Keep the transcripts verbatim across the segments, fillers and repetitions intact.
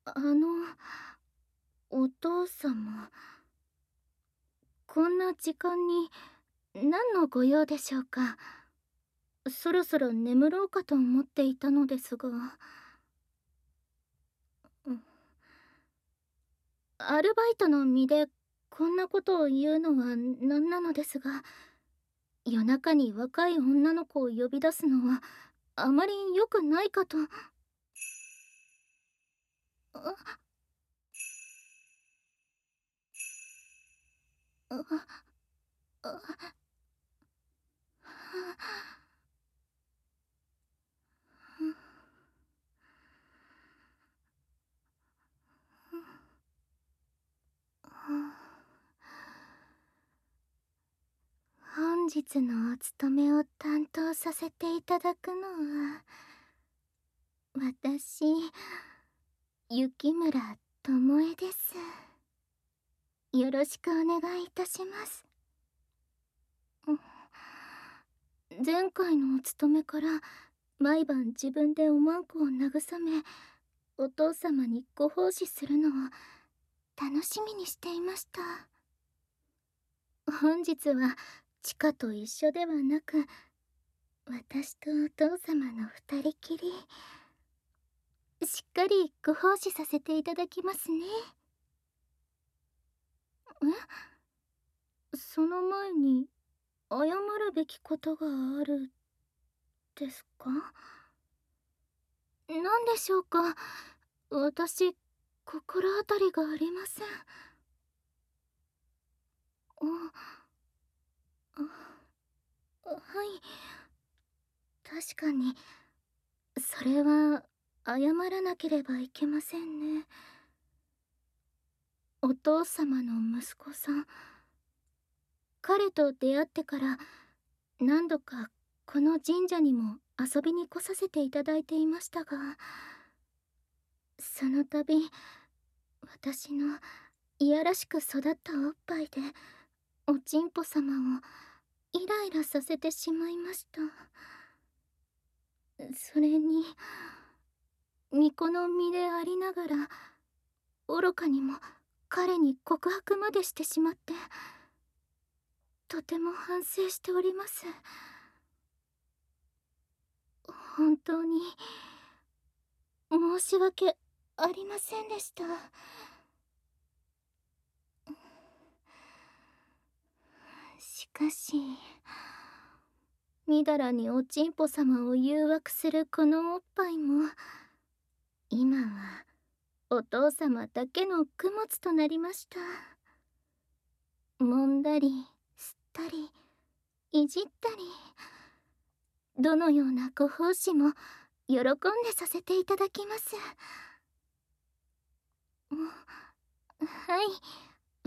あの、お父様、こんな時間に何のご用でしょうか。そろそろ眠ろうかと思っていたのですが。うん、アルバイトの身でこんなことを言うのはなんなのですが、夜中に若い女の子を呼び出すのはあまり良くないかと。あああ本日のお勤めを担当させていただくのは、私、雪村智恵です。よろしくお願いいたします。前回のお勤めから毎晩自分でおまんこを慰め、お父様にご奉仕するのを楽しみにしていました。本日はチカと一緒ではなく、私とお父様の二人きり、しっかりご奉仕させていただきますね。え、その前に謝るべきことがあるですか？何でしょうか？私、心当たりがありません。あ、あ、はい。確かに、それは謝らなければいけませんね。お父様の息子さん、彼と出会ってから何度かこの神社にも遊びに来させていただいていましたが、その度私のいやらしく育ったおっぱいでおちんぽ様をイライラさせてしまいました。それに巫女の身でありながら愚かにも彼に告白までしてしまって、とても反省しております。本当に申し訳ありませんでした。しかし、みだらにおちんぽ様を誘惑するこのおっぱいも、今はお父様だけの供物となりました。揉んだり、吸ったり、いじったり、どのようなご奉仕も喜んでさせていただきます。はい、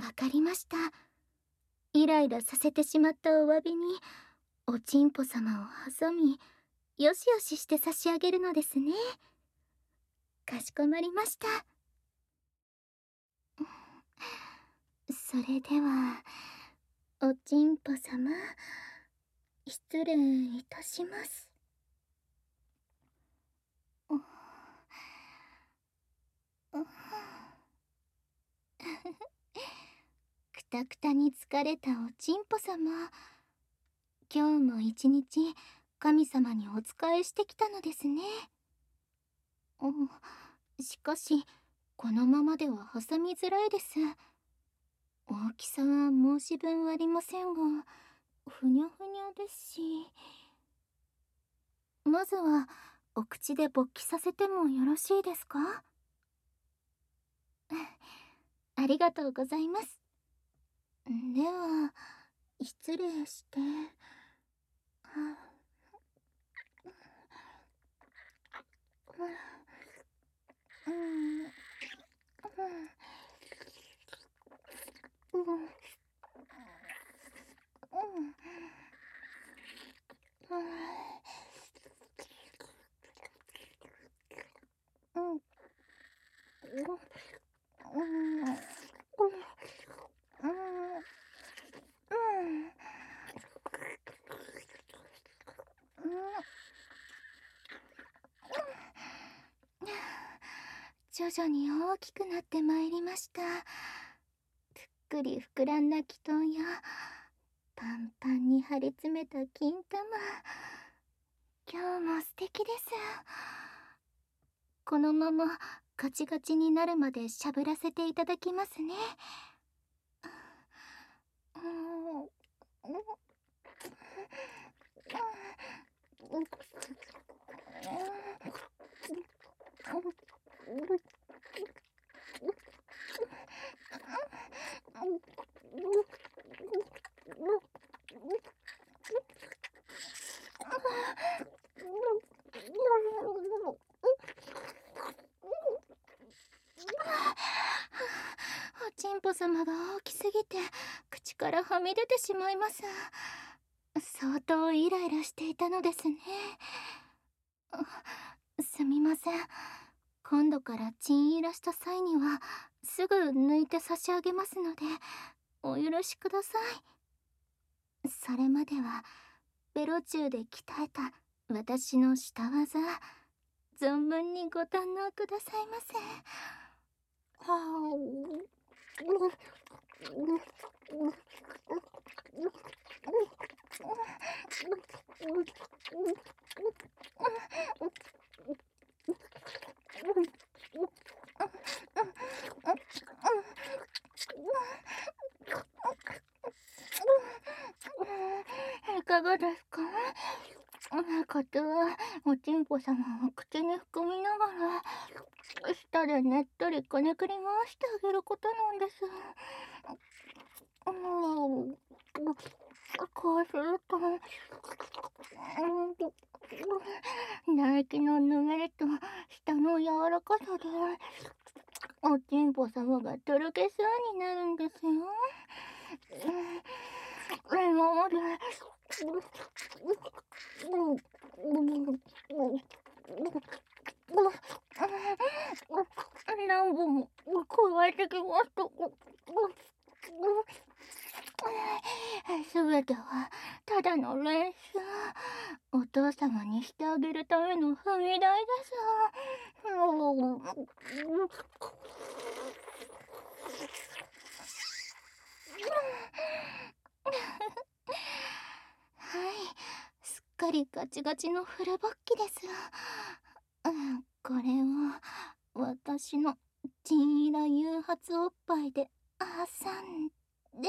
わかりました。イライラさせてしまったお詫びに、おちんぽ様を挟み、よしよしして差し上げるのですね。かしこまりました。それでは、おちんぽ様、失礼いたします。くたくたに疲れたおちんぽ様、今日も一日神様にお仕えしてきたのですね。しかしこのままでは挟みづらいです。大きさは申し分ありませんが、ふにゃふにゃですし、まずはお口で勃起させてもよろしいですか？ありがとうございます。では失礼して。うん、うん、うん、うん、うん、うん、徐 々に大きくなってまいりました。ぷっくり膨らんだ気筒やパンパンに張り詰めた金玉、今日も素敵です。このままガチガチになるまでしゃぶらせていただきますね。おちんぽ様が大きすぎて口からはみ出てしまいます。相当イライラしていたのですね。すみません。今度からチンイラした際にはすぐ抜いて差し上げますのでお許しください。それまではベロチューで鍛えた私の舌技、存分にご堪能くださいませ。はあ、いかがですか？方はおちんぽ様を口に含みながら舌でねっとりこねくり回してあげることなんです。うん、こうすると、唾液のぬめりと舌の柔らかさでおちんぽ様がとろけそうになるんですよ。今まで何本も加えてきました。すべてはただの練習。お父様にしてあげるための踏み台です。はい、すっかりガチガチのフル勃起です。うん、これは私のチンイラ誘発おっぱいで挟んで、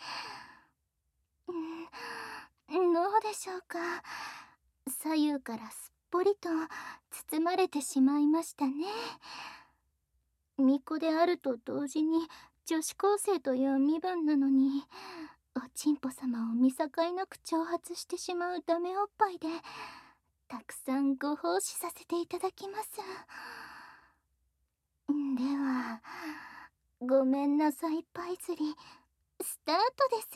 うん、どうでしょうか。左右からすっぽりと包まれてしまいましたね。巫女であると同時に女子高生という身分なのに、おちんぽ様を見境なく挑発してしまうダメおっぱいでたくさんご奉仕させていただきます。では、ごめんなさいパイズリ、スタートです。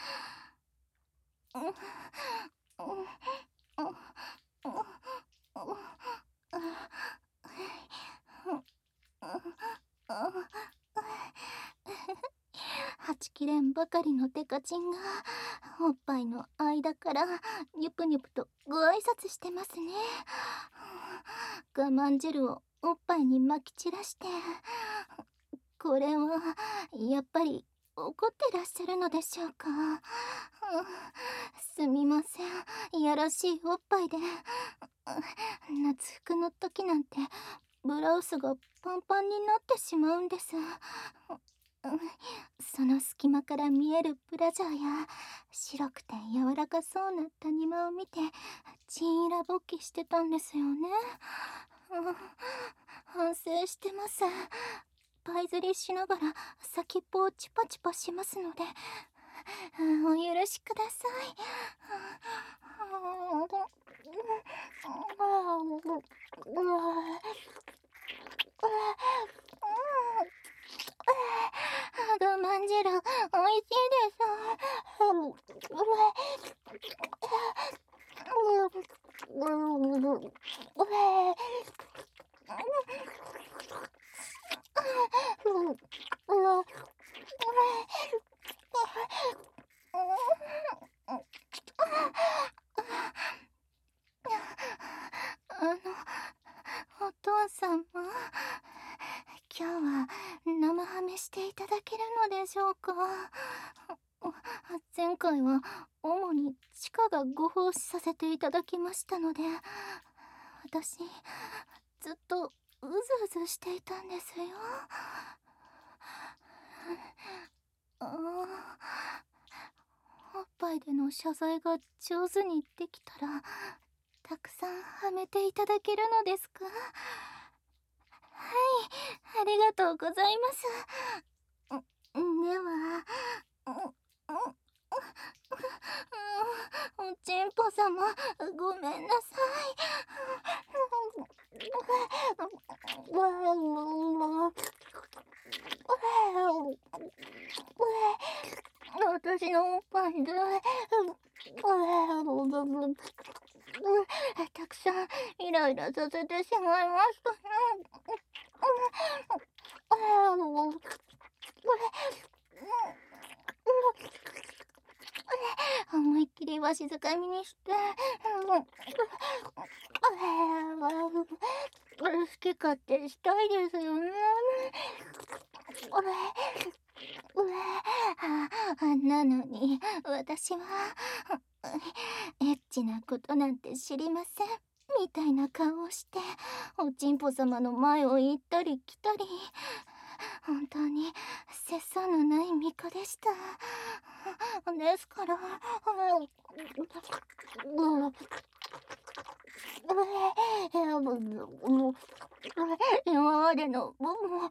はちきれんばかりのデカチンがおっぱいの間からニュプニュプとご挨拶してますね。我慢汁をおっぱいにまき散らして、これはやっぱり怒ってらっしゃるのでしょうか。すみません、いやらしいおっぱいで夏服の時なんてブラウスがパンパンになってしまうんです。その隙間から見えるブラジャーや白くて柔らかそうな谷間を見てチンイラ勃起してたんですよね。反省してます。パイズリしながら先っぽをチパチパしますのでお許しください。我慢汁おいしいです。あの、お父さんもでしょうか。前回は主に地下がご奉仕させていただきましたので、私ずっとうずうずしていたんですよ。あおっぱいでの謝罪が上手にできたらたくさんはめていただけるのですか？はい、ありがとうございます。では、おちんぽ様、ごめんなさい。私のおっぱいでたくさんイライラさせてしまいましたね。思いっきりわしづかみにして好き勝手したいですよね。なのに私はエッチなことなんて知りませんみたいな顔をしておちんぽ様の前を行ったり来たり、本当に節操のない巫女でした。ですから今までの分も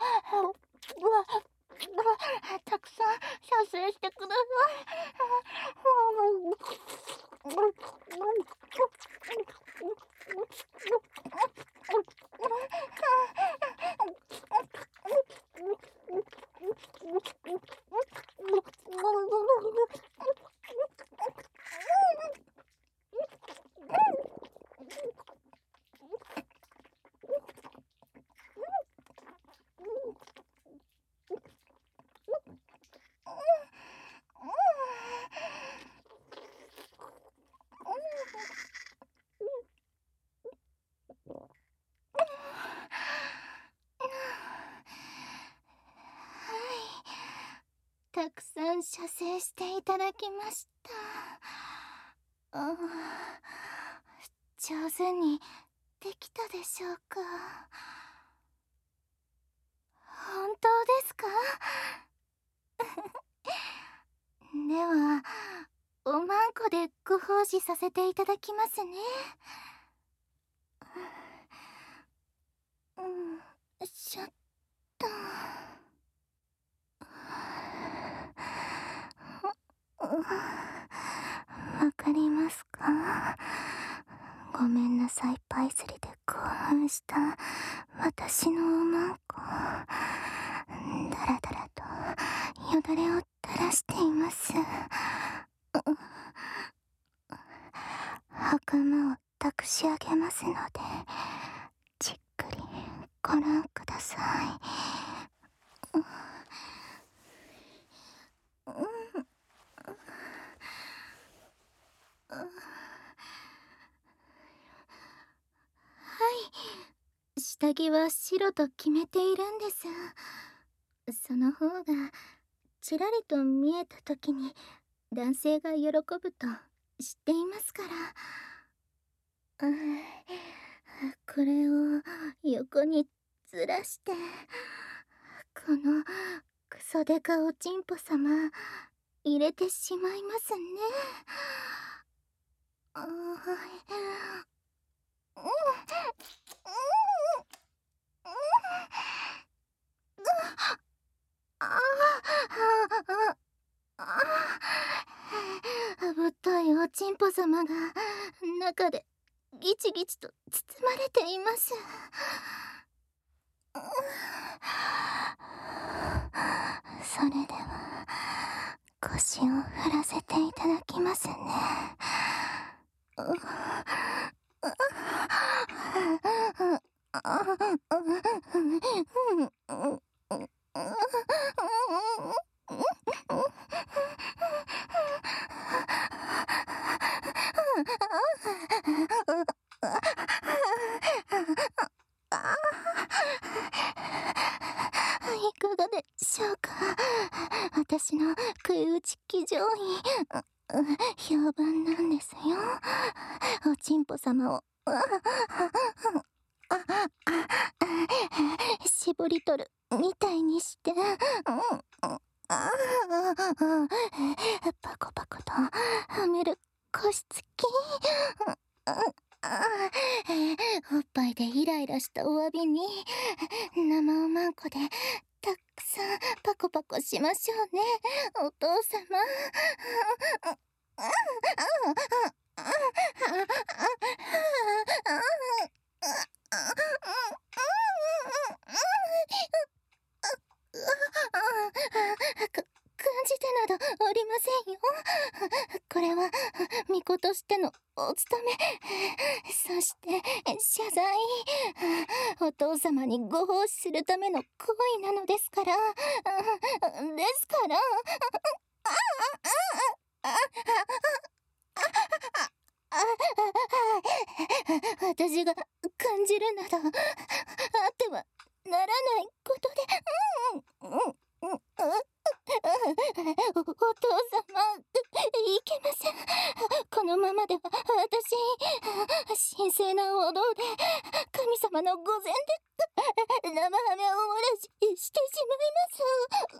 たくさん射精してくださたくさん射精していただきました。あ上手にできたでしょうか？本当ですか？ではおまんこでご奉仕させていただきますね。うんしょっとわかりますか？ごめんなさい、パイスリで興奮した私のおまんこ、だらだらとよだれを垂らしています。袴を託し上げますのでじっくりご覧ください。はい下着は白と決めているんです。その方がちらりと見えた時に男性が喜ぶと知っていますから。これを横にずらしてこのクソデカおちんぽ様入れてしまいますね。あぶったいおちんぽ様が中でギチギチと包まれています。それでは腰を振らせていただきますね。いかかがでしょうか。私の食い打ち騎乗位、評判なんですよ。おちんぽ様を絞り取るみたいにして、パコパコとはめる腰つき、おっぱいでイライラしたお詫びに生おまんこでたくさんパコパコしましょうね、お父様。か感じてなどおりませんよ。これは巫女としてのお務め、そして謝罪、お父様にご奉仕するための行為なのですから。ですから私が感じるなどあってはならないことで、うんうんうん、お、お父様、いけません。このままでは私、神聖なお堂で神様の御前で生ハメをお漏らししてしまいます。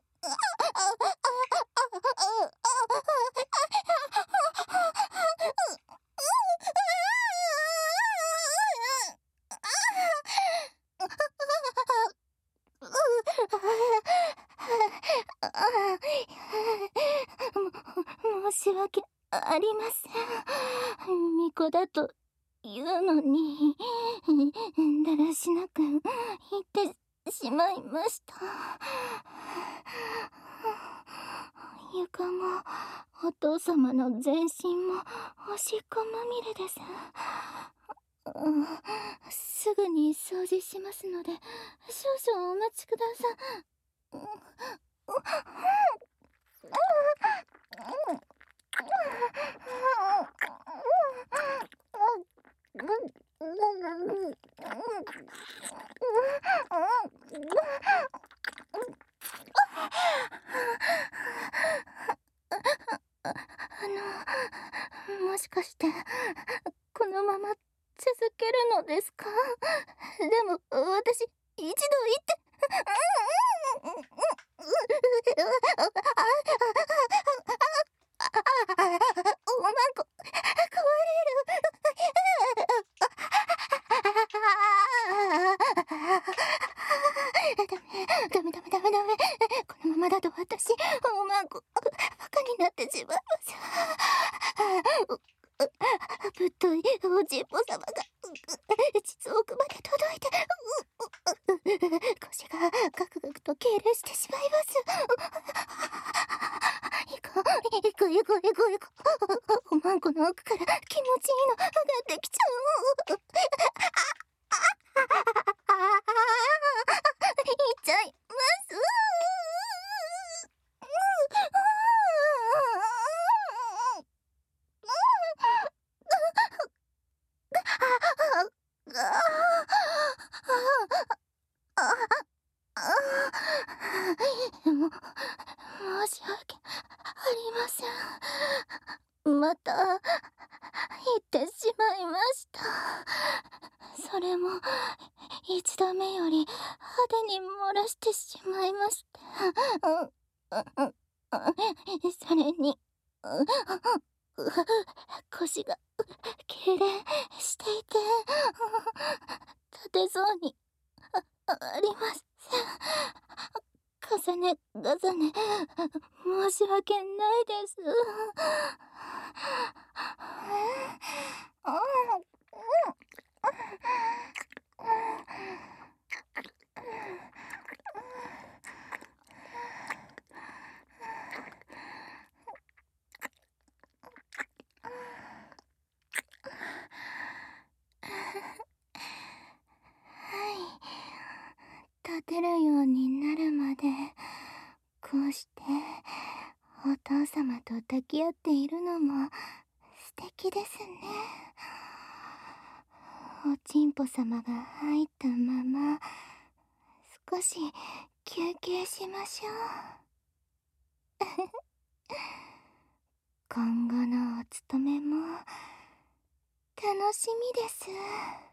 申し訳ありません。巫女だというのにだらしなく言ってしまいました。床もお父様の全身もおしっこまみれです。すぐに掃除しますので少々お待ちください。あの、もしかしてこのまま続けるのですか？でも私一度言っておまんこ壊れる。ダメダメダメダメダメ。このままだと私おまんこバカになってしまいます。ぶっといおちんぽ様が膣奥まで届いて腰がガクガクと痙攣してしまいます。行こう行こう行こう行こう行こう。おまんこの奥から気持ちいいの上がってきちゃう。いっちゃいます。も申し訳ありません。また言ってしまいました。それも一度目より派手に漏らしてしまいまして、それに腰が痙攣していて立てそうにありません。重ね重ね申し訳ないです。立てるようになるまでこうしてお父様と抱き合っているのも素敵ですね。おちんぽ様が入ったまま少し休憩しましょう。今後のお勤めも楽しみです。